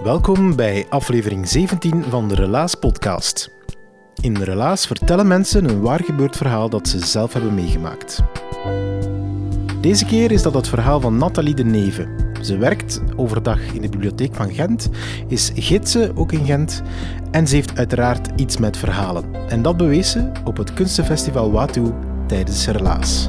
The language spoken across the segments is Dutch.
Welkom bij aflevering 17 van de Relaas podcast. In de Relaas vertellen mensen een waar gebeurd verhaal dat ze zelf hebben meegemaakt. Deze keer is dat het verhaal van Nathalie de Neve. Ze werkt overdag in de bibliotheek van Gent, is gidse ook in Gent en ze heeft uiteraard iets met verhalen. En dat bewees ze op het kunstenfestival Watu tijdens Relaas.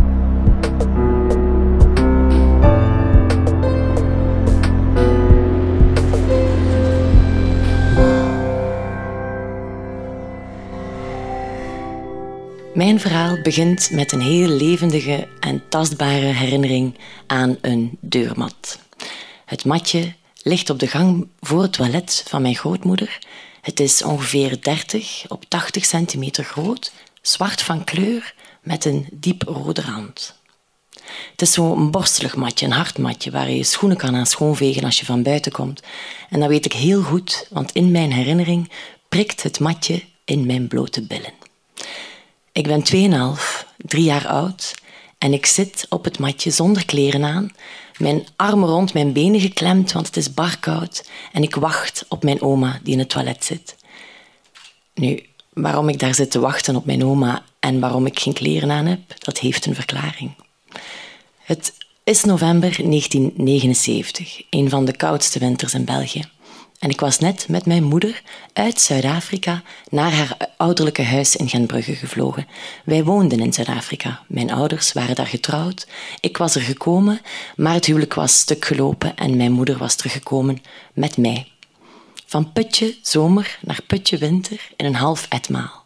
Mijn verhaal begint met een heel levendige en tastbare herinnering aan een deurmat. Het matje ligt op de gang voor het toilet van mijn grootmoeder. Het is ongeveer 30 op 80 centimeter groot, zwart van kleur met een diep rode rand. Het is zo'n borstelig matje, een hard matje, waar je schoenen kan aan schoonvegen als je van buiten komt. En dat weet ik heel goed, want in mijn herinnering prikt het matje in mijn blote billen. Ik ben 2,5, 3 jaar oud en ik zit op het matje zonder kleren aan, mijn armen rond mijn benen geklemd, want het is barkoud, en ik wacht op mijn oma die in het toilet zit. Nu, waarom ik daar zit te wachten op mijn oma en waarom ik geen kleren aan heb, dat heeft een verklaring. Het is november 1979, een van de koudste winters in België. En ik was net met mijn moeder uit Zuid-Afrika naar haar ouderlijke huis in Gentbrugge gevlogen. Wij woonden in Zuid-Afrika. Mijn ouders waren daar getrouwd. Ik was er gekomen, maar het huwelijk was stuk gelopen en mijn moeder was teruggekomen met mij. Van putje zomer naar putje winter in een half etmaal.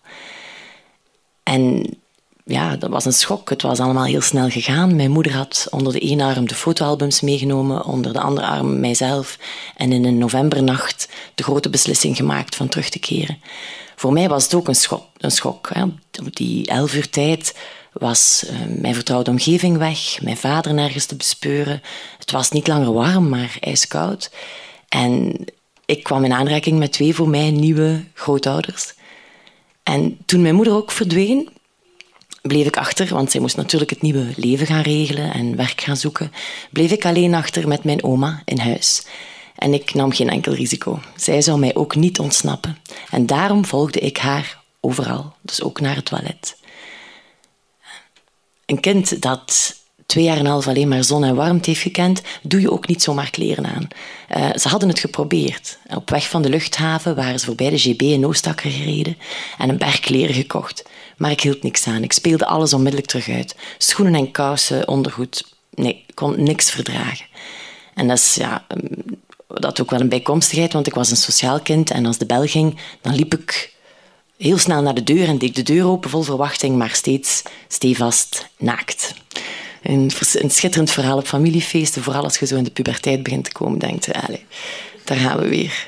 En ja, dat was een schok. Het was allemaal heel snel gegaan. Mijn moeder had onder de ene arm de fotoalbums meegenomen, onder de andere arm mijzelf. En in een novembernacht de grote beslissing gemaakt van terug te keren. Voor mij was het ook een schok. Hè. Op die 11 uur tijd was mijn vertrouwde omgeving weg, mijn vader nergens te bespeuren. Het was niet langer warm, maar ijskoud. En ik kwam in aanraking met 2 voor mij nieuwe grootouders. En toen mijn moeder ook verdween, bleef ik achter, want zij moest natuurlijk het nieuwe leven gaan regelen en werk gaan zoeken, bleef ik alleen achter met mijn oma in huis. En ik nam geen enkel risico. Zij zou mij ook niet ontsnappen. En daarom volgde ik haar overal, dus ook naar het toilet. Een kind dat 2,5 jaar alleen maar zon en warmte heeft gekend, doe je ook niet zomaar kleren aan. Ze hadden het geprobeerd. Op weg van de luchthaven waren ze voorbij de GB in Oostakker gereden en een berg kleren gekocht. Maar ik hield niks aan. Ik speelde alles onmiddellijk terug uit. Schoenen en kousen, ondergoed. Nee, ik kon niks verdragen. En dat ook wel een bijkomstigheid, want ik was een sociaal kind en als de bel ging, dan liep ik heel snel naar de deur en deed ik de deur open vol verwachting, maar steeds stevast naakt. Een schitterend verhaal op familiefeesten, vooral als je zo in de puberteit begint te komen, denkt je, daar gaan we weer.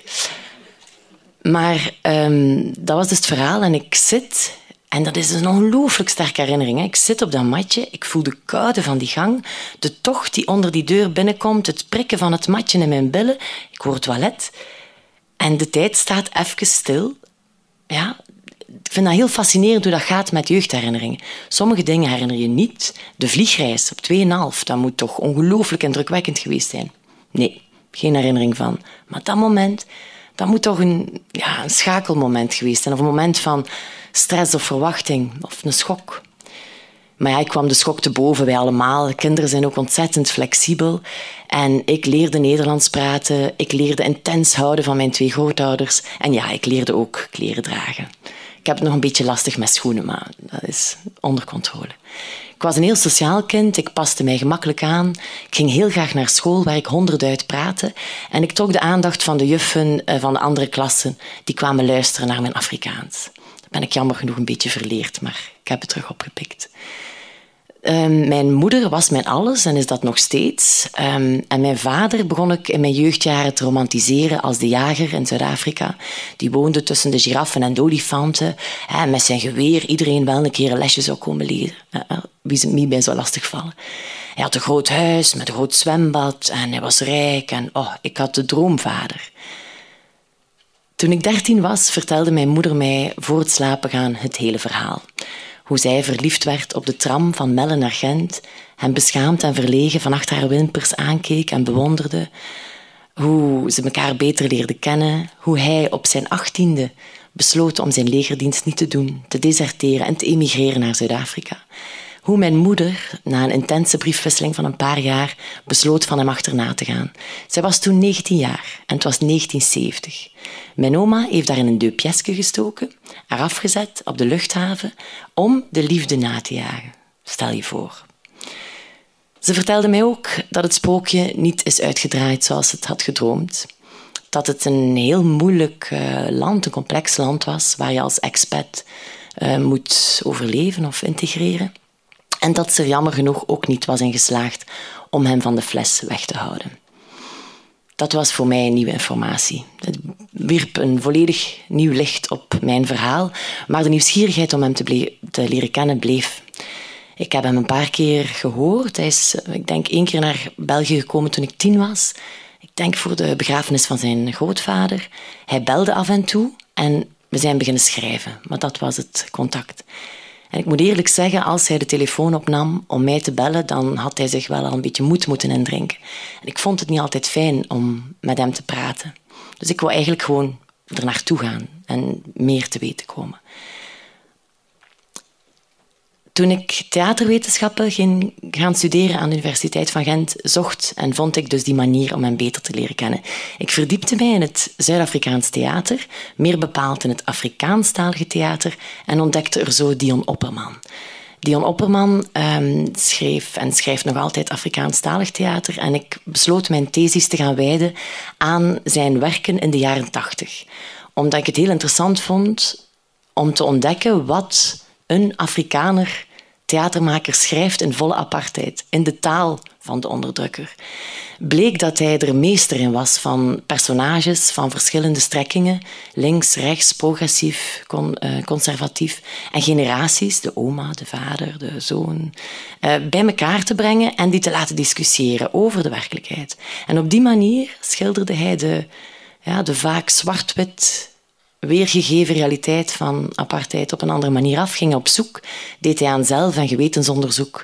Maar dat was dus het verhaal en ik zit. En dat is een ongelooflijk sterke herinnering. Hè. Ik zit op dat matje, ik voel de koude van die gang, de tocht die onder die deur binnenkomt, het prikken van het matje in mijn billen. Ik hoor het toilet en de tijd staat even stil. Ja, ik vind dat heel fascinerend hoe dat gaat met jeugdherinneringen. Sommige dingen herinner je niet. De vliegreis op 2,5, dat moet toch ongelooflijk indrukwekkend geweest zijn. Nee, geen herinnering van. Maar dat moment, dat moet toch een schakelmoment geweest zijn. Of een moment van stress of verwachting, of een schok. Maar ja, ik kwam de schok te boven, wij allemaal. Kinderen zijn ook ontzettend flexibel. En ik leerde Nederlands praten. Ik leerde intens houden van mijn 2 grootouders. En ja, ik leerde ook kleren dragen. Ik heb het nog een beetje lastig met schoenen, maar dat is onder controle. Ik was een heel sociaal kind, ik paste mij gemakkelijk aan. Ik ging heel graag naar school, waar ik 100 uit praatte. En ik trok de aandacht van de juffen van de andere klassen. Die kwamen luisteren naar mijn Afrikaans. Ben ik jammer genoeg een beetje verleerd, maar ik heb het terug opgepikt. Mijn moeder was mijn alles en is dat nog steeds. En mijn vader begon ik in mijn jeugdjaren te romantiseren als de jager in Zuid-Afrika. Die woonde tussen de giraffen en de olifanten. En met zijn geweer iedereen wel een keer een lesje zou komen leren. Wie ze niet bij zou lastigvallen. Hij had een groot huis met een groot zwembad en hij was rijk. En ik had de droomvader. Toen ik 13 was, vertelde mijn moeder mij voor het slapen gaan het hele verhaal. Hoe zij verliefd werd op de tram van Melle naar Gent, hem beschaamd en verlegen van achter haar wimpers aankeek en bewonderde. hoe ze elkaar beter leerden kennen, hoe hij op zijn 18e besloot om zijn legerdienst niet te doen, te deserteren en te emigreren naar Zuid-Afrika. Hoe mijn moeder, na een intense briefwisseling van een paar jaar, besloot van hem achterna te gaan. Zij was toen 19 jaar en het was 1970. Mijn oma heeft daar in een deux pièces gestoken, haar afgezet op de luchthaven om de liefde na te jagen. Stel je voor. Ze vertelde mij ook dat het sprookje niet is uitgedraaid zoals ze het had gedroomd. Dat het een heel moeilijk land, een complex land was, waar je als expat moet overleven of integreren. En dat ze er jammer genoeg ook niet was in geslaagd om hem van de fles weg te houden. Dat was voor mij nieuwe informatie. Het wierp een volledig nieuw licht op mijn verhaal, maar de nieuwsgierigheid om hem te leren kennen bleef. Ik heb hem een paar keer gehoord. Hij is, ik denk, 1 keer naar België gekomen toen ik 10 was. Ik denk voor de begrafenis van zijn grootvader. Hij belde af en toe en we zijn beginnen schrijven. Maar dat was het contact. En ik moet eerlijk zeggen, als hij de telefoon opnam om mij te bellen, dan had hij zich wel al een beetje moed moeten indrinken. En ik vond het niet altijd fijn om met hem te praten. Dus ik wou eigenlijk gewoon er naartoe gaan en meer te weten komen. Toen ik theaterwetenschappen ging gaan studeren aan de Universiteit van Gent, zocht en vond ik dus die manier om hem beter te leren kennen. Ik verdiepte mij in het Zuid-Afrikaans theater, meer bepaald in het Afrikaanstalige theater, en ontdekte er zo Dion Opperman. Dion Opperman schreef en schrijft nog altijd Afrikaanstalig theater en ik besloot mijn thesis te gaan wijden aan zijn werken in de jaren 80. Omdat ik het heel interessant vond om te ontdekken wat een Afrikaner theatermaker schrijft in volle apartheid, in de taal van de onderdrukker. Bleek dat hij er meester in was van personages van verschillende strekkingen, links, rechts, progressief, conservatief, en generaties, de oma, de vader, de zoon, bij elkaar te brengen en die te laten discussiëren over de werkelijkheid. En op die manier schilderde hij de vaak zwart-wit weergegeven realiteit van apartheid op een andere manier af, ging op zoek, deed hij aan zelf- en gewetensonderzoek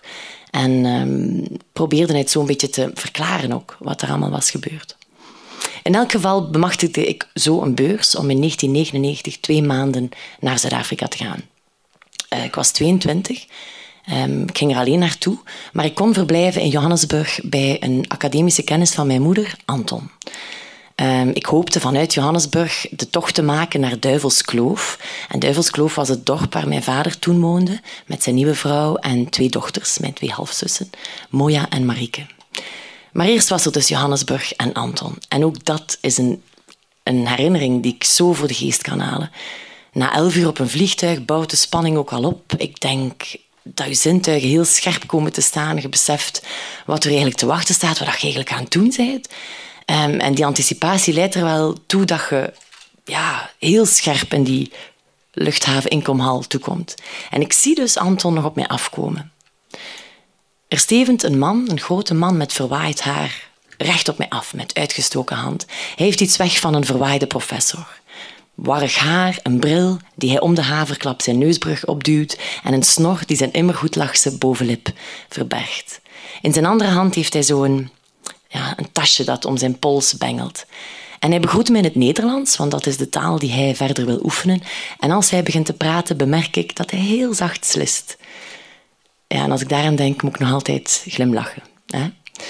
en probeerde hij het zo'n beetje te verklaren ook, wat er allemaal was gebeurd. In elk geval bemachtigde ik zo een beurs om in 1999 2 maanden naar Zuid-Afrika te gaan. Ik was 22, ik ging er alleen naartoe, maar ik kon verblijven in Johannesburg bij een academische kennis van mijn moeder, Anton. Ik hoopte vanuit Johannesburg de tocht te maken naar Duivelskloof. En Duivelskloof was het dorp waar mijn vader toen woonde, met zijn nieuwe vrouw en 2 dochters, mijn 2 halfzussen, Moja en Marieke. Maar eerst was er dus Johannesburg en Anton. En ook dat is een herinnering die ik zo voor de geest kan halen. Na 11 uur op een vliegtuig bouwt de spanning ook al op. Ik denk dat je zintuigen heel scherp komen te staan. Je beseft wat er eigenlijk te wachten staat, wat je eigenlijk aan het doen bent. En die anticipatie leidt er wel toe dat je heel scherp in die luchthaven-inkomhal toekomt. En ik zie dus Anton nog op mij afkomen. Er stevend een man, een grote man met verwaaid haar, recht op mij af, met uitgestoken hand. Hij heeft iets weg van een verwaaide professor. Warrig haar, een bril die hij om de haverklap zijn neusbrug opduwt en een snor die zijn immer goed lachse bovenlip verbergt. In zijn andere hand heeft hij zo'n een tasje dat om zijn pols bengelt. En hij begroet me in het Nederlands, want dat is de taal die hij verder wil oefenen. En als hij begint te praten, bemerk ik dat hij heel zacht slist. Ja, en als ik daaraan denk, moet ik nog altijd glimlachen. Hè?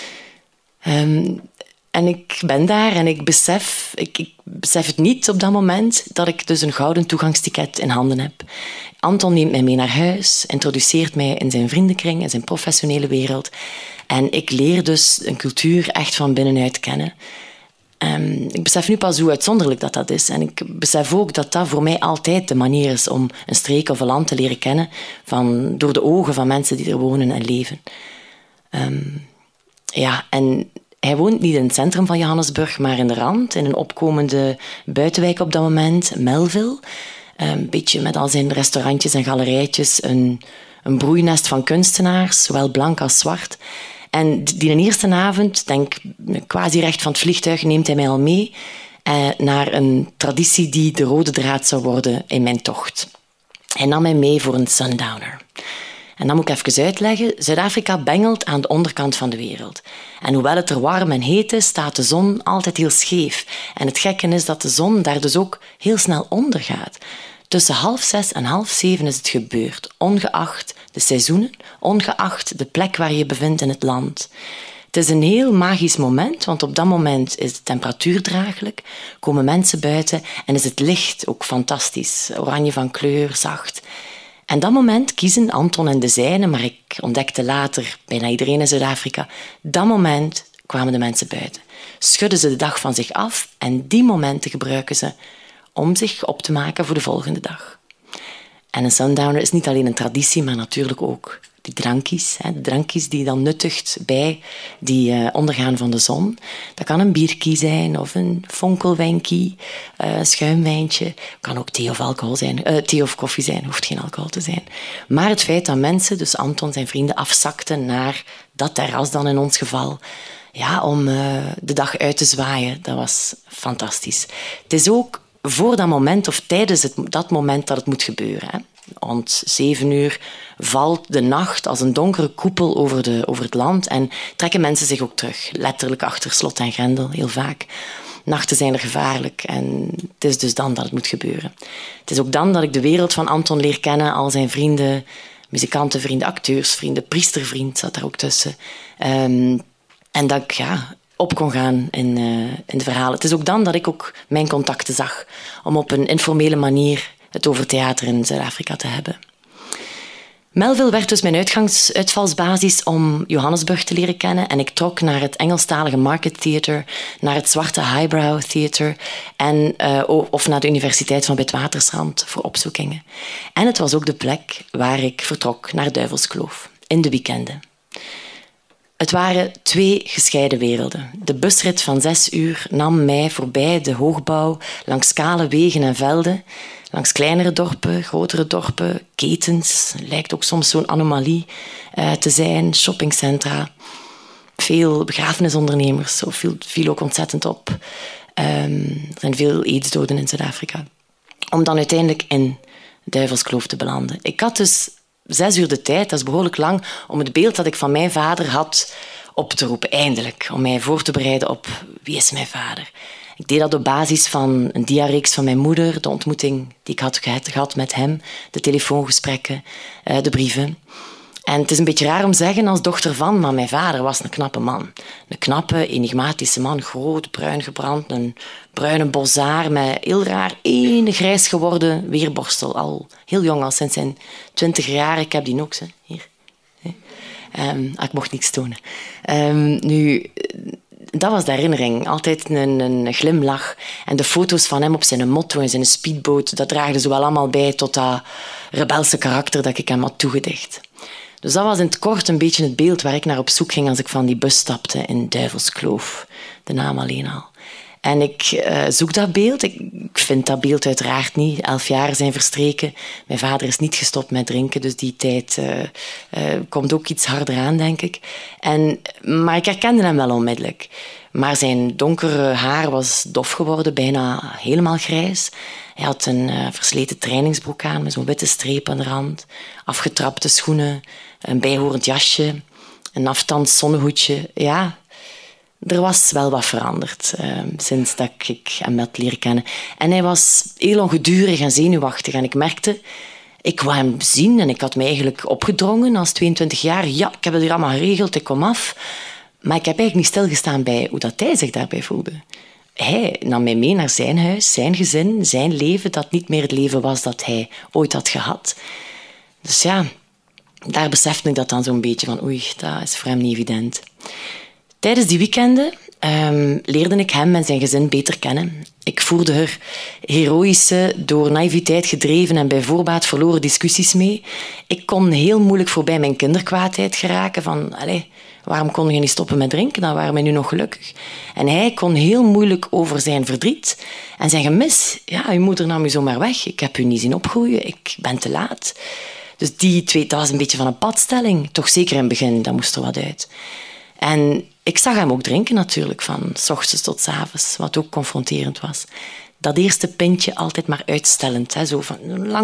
En ik ben daar en ik besef het niet op dat moment dat ik dus een gouden toegangsticket in handen heb. Anton neemt mij mee naar huis, introduceert mij in zijn vriendenkring, in zijn professionele wereld. En ik leer dus een cultuur echt van binnenuit kennen. Ik besef nu pas hoe uitzonderlijk dat is. En ik besef ook dat dat voor mij altijd de manier is om een streek of een land te leren kennen door de ogen van mensen die er wonen en leven. En hij woont niet in het centrum van Johannesburg, maar in de rand, in een opkomende buitenwijk op dat moment, Melville. Een beetje met al zijn restaurantjes en galerijtjes, een broeinest van kunstenaars, zowel blank als zwart. En die eerste avond, denk quasi recht van het vliegtuig, neemt hij mij al mee naar een traditie die de rode draad zou worden in mijn tocht. Hij nam mij mee voor een sundowner. En dat moet ik even uitleggen. Zuid-Afrika bengelt aan de onderkant van de wereld. En hoewel het er warm en heet is, staat de zon altijd heel scheef. En het gekke is dat de zon daar dus ook heel snel ondergaat. Tussen 6:30 en 6:30 is het gebeurd, ongeacht de seizoenen, ongeacht de plek waar je je bevindt in het land. Het is een heel magisch moment, want op dat moment is de temperatuur draaglijk, komen mensen buiten en is het licht ook fantastisch, oranje van kleur, zacht. En dat moment kiezen Anton en de zijnen, maar ik ontdekte later, bijna iedereen in Zuid-Afrika, dat moment kwamen de mensen buiten. Schudden ze de dag van zich af en die momenten gebruiken ze om zich op te maken voor de volgende dag. En een sundowner is niet alleen een traditie, maar natuurlijk ook die drankjes. De drankjes die je dan nuttigt bij die ondergaan van de zon. Dat kan een biertje zijn of een fonkelwijnkie, een schuimwijntje. Kan ook thee of alcohol zijn. Thee of koffie zijn, hoeft geen alcohol te zijn. Maar het feit dat mensen, dus Anton en zijn vrienden, afzakten naar dat terras dan in ons geval, om de dag uit te zwaaien, dat was fantastisch. Het is ook voor dat moment of tijdens dat moment dat het moet gebeuren. Hè. Rond 7:00 valt de nacht als een donkere koepel over het land en trekken mensen zich ook terug. Letterlijk achter slot en grendel, heel vaak. Nachten zijn er gevaarlijk en het is dus dan dat het moet gebeuren. Het is ook dan dat ik de wereld van Anton leer kennen, al zijn vrienden, muzikantenvrienden, acteursvrienden, priestervriend zat daar ook tussen. En dat ik op kon gaan in de verhalen. Het is ook dan dat ik ook mijn contacten zag om op een informele manier het over theater in Zuid-Afrika te hebben. Melville werd dus mijn uitvalsbasis om Johannesburg te leren kennen en ik trok naar het Engelstalige Market Theatre, naar het zwarte Highbrow Theatre of naar de Universiteit van Witwatersrand voor opzoekingen. En het was ook de plek waar ik vertrok naar Duivelskloof, in de weekenden. Het waren 2 gescheiden werelden. De busrit van 6 uur nam mij voorbij de hoogbouw, langs kale wegen en velden, langs kleinere dorpen, grotere dorpen, ketens. Lijkt ook soms zo'n anomalie te zijn, shoppingcentra. Veel begrafenisondernemers, zo viel ook ontzettend op. Er zijn veel aidsdoden in Zuid-Afrika. Om dan uiteindelijk in Duivelskloof te belanden. Ik had dus 6 uur de tijd, dat is behoorlijk lang, om het beeld dat ik van mijn vader had op te roepen, eindelijk. Om mij voor te bereiden op wie is mijn vader. Ik deed dat op basis van een diareeks van mijn moeder, de ontmoeting die ik had gehad met hem, de telefoongesprekken, de brieven. En het is een beetje raar om te zeggen als dochter van, maar mijn vader was een knappe man. Een knappe, enigmatische man, groot, bruin gebrand, een bruine bossaar met heel raar één grijs geworden weerborstel. Al heel jong, al sinds zijn 20 jaar. Ik heb die nog, hier. Ik mocht niks tonen. Dat was de herinnering. Altijd een glimlach. En de foto's van hem op zijn motto en zijn speedboot, dat draagde zo wel allemaal bij tot dat rebelse karakter dat ik hem had toegedicht. Dus dat was in het kort een beetje het beeld waar ik naar op zoek ging als ik van die bus stapte in Duivelskloof. De naam alleen al. En ik zoek dat beeld. Ik vind dat beeld uiteraard niet. 11 jaar zijn verstreken. Mijn vader is niet gestopt met drinken, dus die tijd komt ook iets harder aan, denk ik. Maar ik herkende hem wel onmiddellijk. Maar zijn donkere haar was dof geworden, bijna helemaal grijs. Hij had een versleten trainingsbroek aan met zo'n witte streep aan de rand, afgetrapte schoenen, een bijhorend jasje, een afstands zonnehoedje. Ja, er was wel wat veranderd sinds dat ik hem had leren kennen. En hij was heel ongedurig en zenuwachtig. En ik merkte, ik wou hem zien en ik had me eigenlijk opgedrongen als 22 jaar. Ja, ik heb het hier allemaal geregeld, ik kom af. Maar ik heb eigenlijk niet stilgestaan bij hoe dat hij zich daarbij voelde. Hij nam mij mee naar zijn huis, zijn gezin, zijn leven, dat niet meer het leven was dat hij ooit had gehad. Dus ja, daar besefte ik dat dan zo'n beetje van oei, dat is voor hem niet evident. Tijdens die weekenden leerde ik hem en zijn gezin beter kennen. Ik voerde er heroïsche, door naïviteit gedreven en bij voorbaat verloren discussies mee. Ik kon heel moeilijk voorbij mijn kinderkwaadheid geraken van waarom kon je niet stoppen met drinken, dan waren we nu nog gelukkig. En hij kon heel moeilijk over zijn verdriet en zijn gemis. Ja, uw moeder nam u zomaar weg. Ik heb u niet zien opgroeien. Ik ben te laat. Dus die twee, dat was een beetje van een padstelling. Toch zeker in het begin, dat moest er wat uit. En ik zag hem ook drinken natuurlijk, van 's ochtends tot 's avonds, wat ook confronterend was. dat eerste pintje altijd maar uitstellend. Hè? Zo van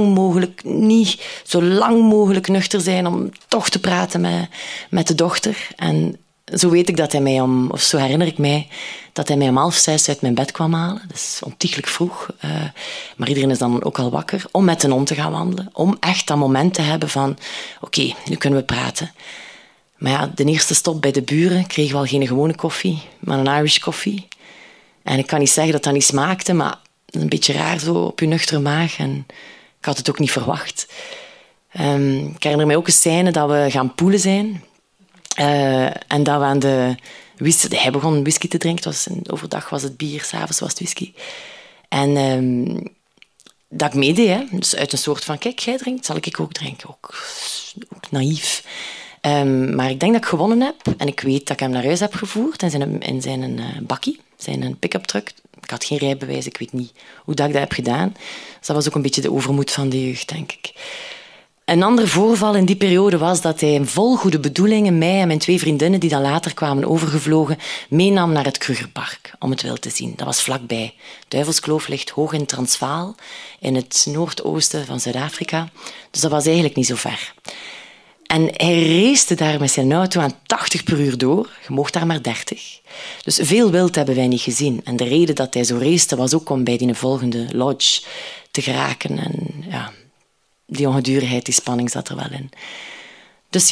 zo lang mogelijk nuchter zijn om toch te praten met de dochter. En zo weet ik dat hij mij of zo herinner ik mij, dat hij mij om 5:30 uit mijn bed kwam halen. Dat is ontiegelijk vroeg. Maar iedereen is dan ook al wakker. Om met een hond te gaan wandelen. Om echt dat moment te hebben van, oké, nu kunnen we praten. Maar ja, de eerste stop bij de buren kregen we al geen gewone koffie, maar een Irish koffie. En ik kan niet zeggen dat dat niet smaakte, maar een beetje raar zo op je nuchtere maag. En ik had het ook niet verwacht. Ik herinner mij ook een scène dat we gaan poelen zijn. En dat we aan hij begon whisky te drinken. Overdag was het bier, 's avonds was het whisky. En dat ik meedeed. Hè. Dus uit een soort van, kijk, jij drinkt, zal ik ook drinken. Ook naïef. Maar ik denk dat ik gewonnen heb. En ik weet dat ik hem naar huis heb gevoerd in zijn bakkie, zijn pick-up truck. Ik had geen rijbewijs, ik weet niet hoe dat ik dat heb gedaan. Dus dat was ook een beetje de overmoed van de jeugd, denk ik. Een ander voorval in die periode was dat hij vol goede bedoelingen mij en mijn 2 vriendinnen, die dan later kwamen overgevlogen, meenam naar het Krugerpark om het wild te zien. Dat was vlakbij. Duivelskloof ligt hoog in Transvaal, in het noordoosten van Zuid-Afrika. Dus dat was eigenlijk niet zo ver. En hij race daar met zijn auto aan 80 per uur door. Je mocht daar maar 30. Dus veel wild hebben wij niet gezien. En de reden dat hij zo racete was ook om bij die volgende lodge te geraken. En ja, die ongedurigheid, die spanning zat er wel in. Dus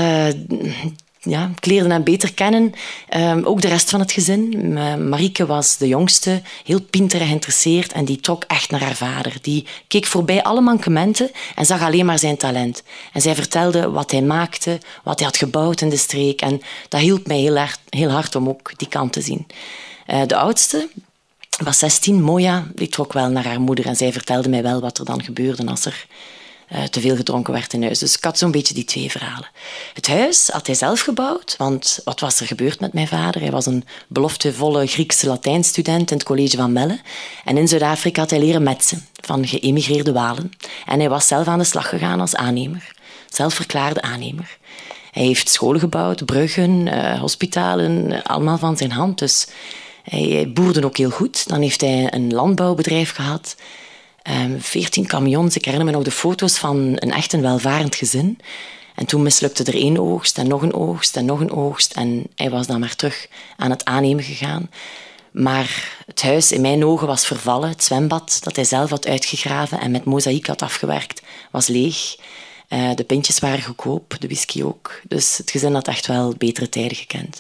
ik leerde hem beter kennen. Ook de rest van het gezin. Marieke was de jongste, heel pinter en geïnteresseerd en die trok echt naar haar vader. Die keek voorbij alle mankementen en zag alleen maar zijn talent. En zij vertelde wat hij maakte, wat hij had gebouwd in de streek. En dat hielp mij heel hard om ook die kant te zien. De oudste was 16, Moja, die trok wel naar haar moeder en zij vertelde mij wel wat er dan gebeurde als er te veel gedronken werd in huis. Dus ik had zo'n beetje die 2 verhalen. Het huis had hij zelf gebouwd, want wat was er gebeurd met mijn vader? Hij was een beloftevolle Griekse Latijnstudent in het college van Melle. En in Zuid-Afrika had hij leren metsen van geëmigreerde Walen. En hij was zelf aan de slag gegaan als aannemer. Zelfverklaarde aannemer. Hij heeft scholen gebouwd, bruggen, hospitalen, allemaal van zijn hand. Dus hij boerde ook heel goed. Dan heeft hij een landbouwbedrijf gehad. 14 camions. Ik herinner me nog de foto's van een welvarend gezin. En toen mislukte er 1 oogst en nog een oogst en nog een oogst. En hij was dan maar terug aan het aannemen gegaan. Maar het huis in mijn ogen was vervallen. Het zwembad dat hij zelf had uitgegraven en met mozaïek had afgewerkt, was leeg. De pintjes waren goedkoop, de whisky ook. Dus het gezin had echt wel betere tijden gekend.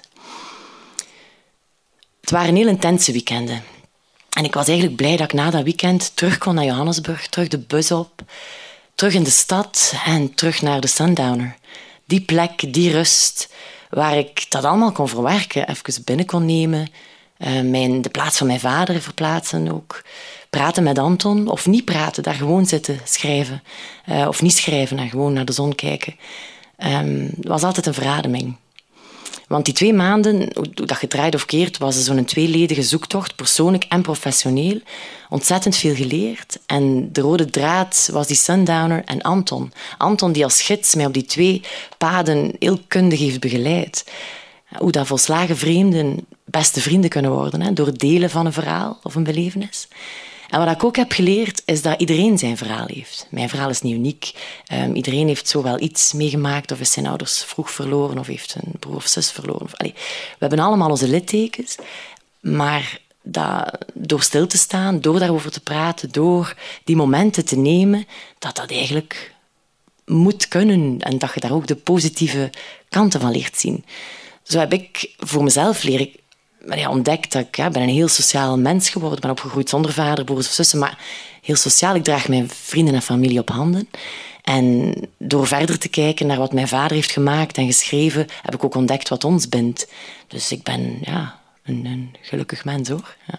Het waren heel intense weekenden. En ik was eigenlijk blij dat ik na dat weekend terug kon naar Johannesburg, terug de bus op, terug in de stad en terug naar de Sundowner. Die plek, die rust, waar ik dat allemaal kon verwerken, even binnen kon nemen, de plaats van mijn vader verplaatsen ook, praten met Anton, of niet praten, daar gewoon zitten schrijven, of niet schrijven en gewoon naar de zon kijken. Het was altijd een verademing. Want die 2 maanden, hoe dat gedraaid of keert, was zo'n 2-ledige zoektocht, persoonlijk en professioneel. Ontzettend veel geleerd. En de rode draad was die Sundowner en Anton. Anton die als gids mij op die 2 paden heel kundig heeft begeleid. Hoe dat volslagen vreemden beste vrienden kunnen worden, hè, door het delen van een verhaal of een belevenis. En wat ik ook heb geleerd, is dat iedereen zijn verhaal heeft. Mijn verhaal is niet uniek. Iedereen heeft zo wel iets meegemaakt, of is zijn ouders vroeg verloren, of heeft een broer of zus verloren. We hebben allemaal onze littekens. Maar door stil te staan, door daarover te praten, door die momenten te nemen, dat eigenlijk moet kunnen. En dat je daar ook de positieve kanten van leert zien. Zo heb ik voor mezelf ontdekt dat ik ben een heel sociaal mens geworden. Ik ben opgegroeid zonder vader, broers of zussen, maar heel sociaal. Ik draag mijn vrienden en familie op handen. En door verder te kijken naar wat mijn vader heeft gemaakt en geschreven, heb ik ook ontdekt wat ons bindt. Dus ik ben een gelukkig mens, hoor. Ja.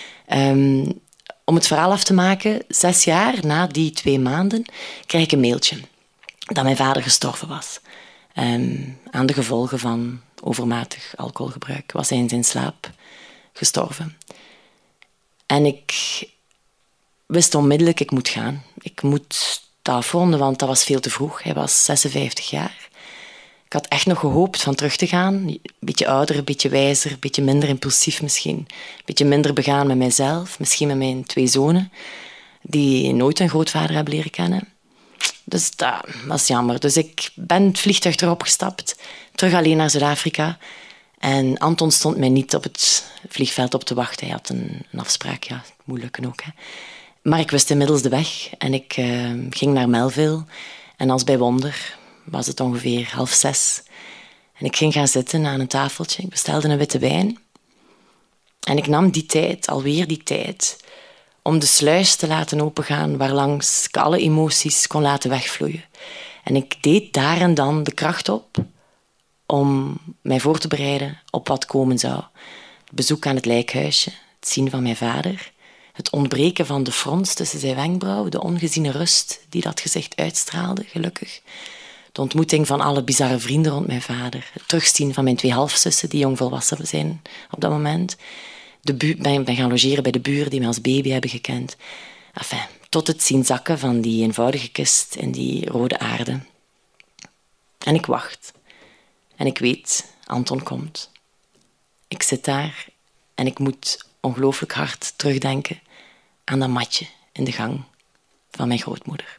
Om het verhaal af te maken, 6 jaar na die 2 maanden krijg ik een mailtje dat mijn vader gestorven was. Aan de gevolgen van overmatig alcoholgebruik was hij in zijn slaap gestorven. En ik wist onmiddellijk, ik moet gaan. Ik moet dat afronden, want dat was veel te vroeg. Hij was 56 jaar. Ik had echt nog gehoopt van terug te gaan. Een beetje ouder, een beetje wijzer, een beetje minder impulsief misschien. Een beetje minder begaan met mijzelf, misschien met mijn 2 zonen, die nooit hun grootvader hebben leren kennen. Dus dat was jammer. Dus ik ben het vliegtuig erop gestapt, terug alleen naar Zuid-Afrika. En Anton stond mij niet op het vliegveld op te wachten. Hij had een afspraak, ja, het moet lukken ook. Hè. Maar ik wist inmiddels de weg en ik ging naar Melville. En als bij wonder was het ongeveer 5:30. En ik ging gaan zitten aan een tafeltje. Ik bestelde een witte wijn. En ik nam alweer die tijd, om de sluis te laten opengaan waarlangs ik alle emoties kon laten wegvloeien. En ik deed daar en dan de kracht op om mij voor te bereiden op wat komen zou. Het bezoek aan het lijkhuisje, het zien van mijn vader, het ontbreken van de frons tussen zijn wenkbrauwen, de ongeziene rust die dat gezicht uitstraalde, gelukkig. De ontmoeting van alle bizarre vrienden rond mijn vader, het terugzien van mijn 2 halfzussen die jongvolwassen zijn op dat moment. Ben gaan logeren bij de buren die mij als baby hebben gekend. Enfin, tot het zien zakken van die eenvoudige kist in die rode aarde. En ik wacht. En ik weet, Anton komt. Ik zit daar en ik moet ongelooflijk hard terugdenken aan dat matje in de gang van mijn grootmoeder.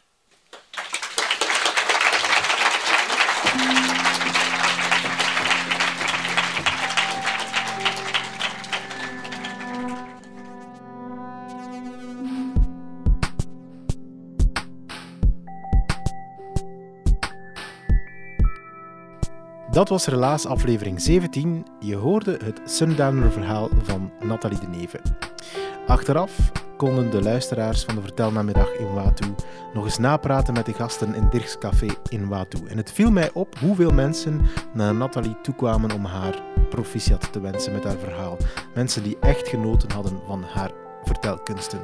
Dat was Relaas aflevering 17. Je hoorde het Sundowner-verhaal van Nathalie de Neve. Achteraf konden de luisteraars van de Vertelnamiddag in Watu nog eens napraten met de gasten in Dirks Café in Watu. En het viel mij op hoeveel mensen naar Nathalie toekwamen om haar proficiat te wensen met haar verhaal. Mensen die echt genoten hadden van haar vertelkunsten.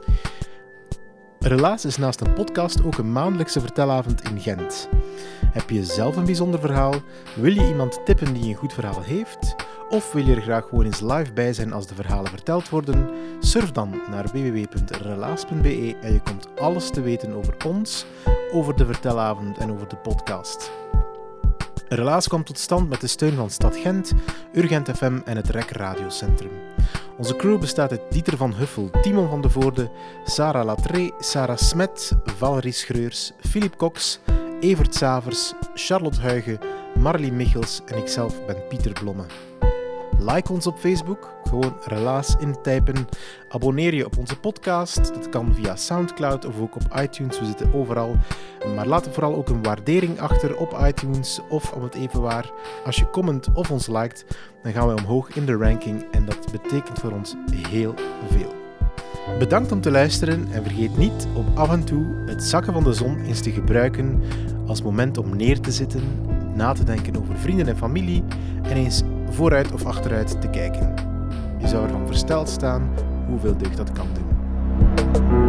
Relaas is naast een podcast ook een maandelijkse vertelavond in Gent. Heb je zelf een bijzonder verhaal? Wil je iemand tippen die een goed verhaal heeft? Of wil je er graag gewoon eens live bij zijn als de verhalen verteld worden? Surf dan naar www.relaas.be en je komt alles te weten over ons, over de vertelavond en over de podcast. Relaas kwam tot stand met de steun van Stad Gent, Urgent FM en het REC Radiocentrum. Onze crew bestaat uit Dieter van Huffel, Timon van de Voorde, Sarah Latré, Sarah Smet, Valerie Schreurs, Philip Cox, Evert Savers, Charlotte Huygen, Marlie Michels en ikzelf ben Pieter Blomme. Like ons op Facebook, gewoon Relaas intypen. Abonneer je op onze podcast, dat kan via Soundcloud of ook op iTunes, we zitten overal. Maar laat vooral ook een waardering achter op iTunes of om het even waar. Als je comment of ons liked, dan gaan wij omhoog in de ranking en dat betekent voor ons heel veel. Bedankt om te luisteren en vergeet niet om af en toe het zakken van de zon eens te gebruiken als moment om neer te zitten, na te denken over vrienden en familie en eens vooruit of achteruit te kijken. Je zou ervan versteld staan hoeveel deugd dat kan doen.